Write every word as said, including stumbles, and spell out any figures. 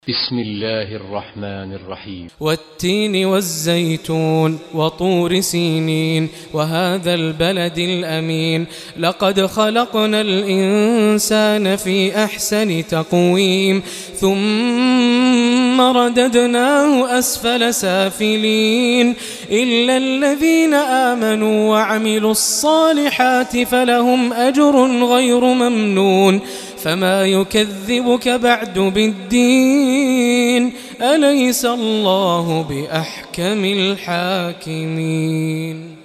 بسم الله الرحمن الرحيم. والتين والزيتون وطور سينين وهذا البلد الأمين لقد خلقنا الإنسان في أحسن تقويم ثم رددناه أسفل سافلين إلا الذين آمنوا وعملوا الصالحات فلهم أجر غير ممنون فما يكذبك بعد بالدين أليس الله بأحكم الحاكمين.